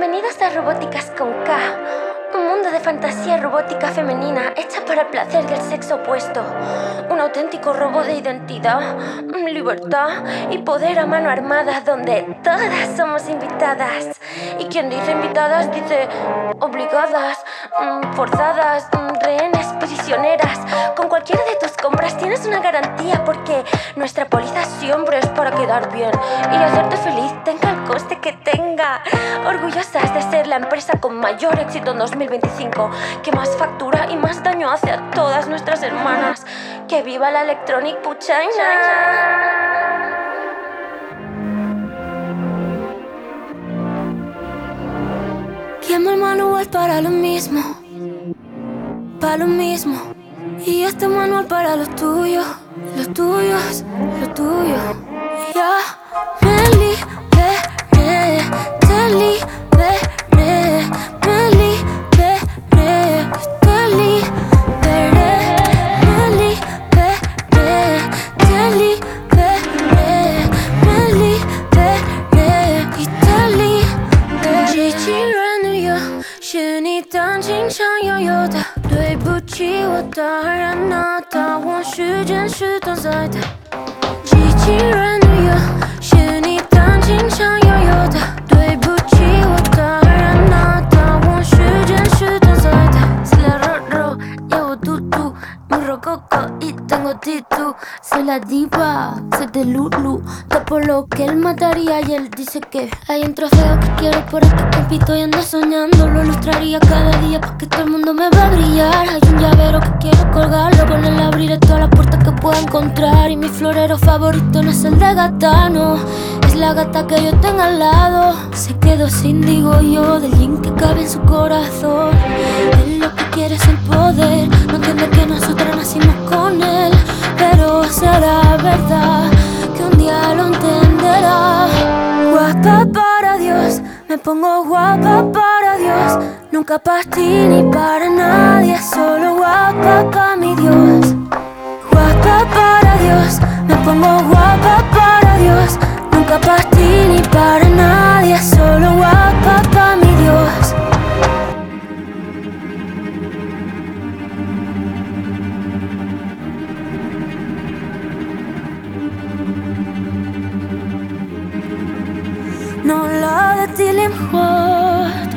Bienvenidos a Robóticas con K, un mundo de fantasía robótica femenina hecha para el placer y el sexo opuesto. Un auténtico robo de identidad, libertad y poder a mano armada donde todas somos invitadas. Y quien dice invitadas dice obligadas, forzadas, rehenes, prisioneras. Con cualquiera de tus compras tienes una garantía porque nuestra póliza siempre es para quedar bien y hacerte feliz tenga el coste que tenga. Orgullosas de ser la empresa con mayor éxito en 2025, que más factura y más daño hace a todas nuestras hermanas. ¡Que viva la Electronic Puchaina! Quemo el manual para lo mismo, para lo mismo. Y este manual para los tuyos, los tuyos, los tuyos. Ya me liberé, te liberé, me liberé, te liberé, me liberé, te liberé, me liberé y te liberé。机器人的有是你当经常拥有的，对不起，我当然拿到我时间是短暂的。机器人的有是你当经常拥有的，对不起，我当然拿到我时间是短暂的。Soy la Roro, llevo tutú, muy rococo y tengo titú. Soy la diva, soy de Lulu, tapo lo que él mataría y él dice que hay un trofeo que quiero por el que compito y ando soñando. Lo ilustraría cada día pa' que todo el mundo me va a brillar. Hay un llavero que quiero colgarlo, con él abriré todas las puertas que pueda encontrar. Y mi florero favorito no es el de gata, no, es la gata que yo tengo al lado. Se quedó sin, digo yo, del yin que cabe en su corazón. Él lo que quiere es el poder, no entiende que nosotros nacimos con él. Pero será verdad que un día lo entenderá. Guapa para Dios, me pongo guapa para Dios. Nunca para ti ni para nadie, solo guapa para mi Dios. Guapa para Dios, me pongo guapa para Dios. Nunca para ti ni para nadie, solo guapa para mi Dios. Non لعدتي لي محوط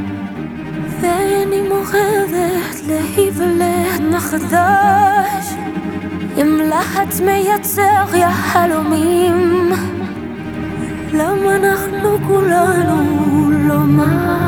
ثاني مخذت لهي فلت ما خذاش يملحت مية ساق يا حلوميم لما نخلو كلنا لو ما